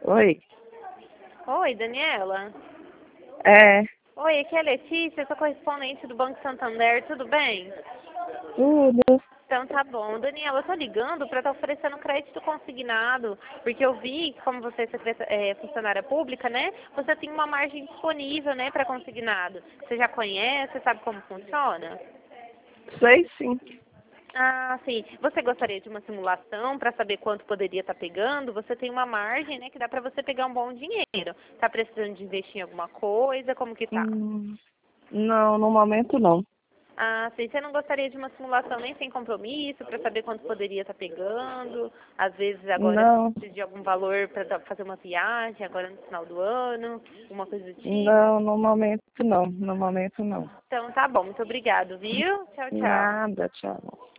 Oi. Oi, Daniela. É, Oi, aqui é a Letícia, eu sou correspondente do Banco Santander, tudo bem? tudo. Então tá bom. Daniela, eu tô ligando para estar oferecendo crédito consignado, porque eu vi que como você é funcionária pública, né, você tem uma margem disponível, né, para consignado. Você já conhece, sabe como funciona? Sei sim. Ah, sim. Você gostaria de uma simulação para saber quanto poderia estar pegando? Você tem uma margem, né, que dá para você pegar um bom dinheiro. Tá precisando de investir em alguma coisa? Como que tá? Não, no momento não. Ah, sim. Você não gostaria de uma simulação nem sem compromisso para saber quanto poderia estar pegando? Às vezes agora Não, precisa de algum valor para fazer uma viagem agora no final do ano, uma coisa do tipo. não, no momento não. No momento não. Então tá bom. Muito obrigado, viu? Tchau, tchau. Nada, tchau.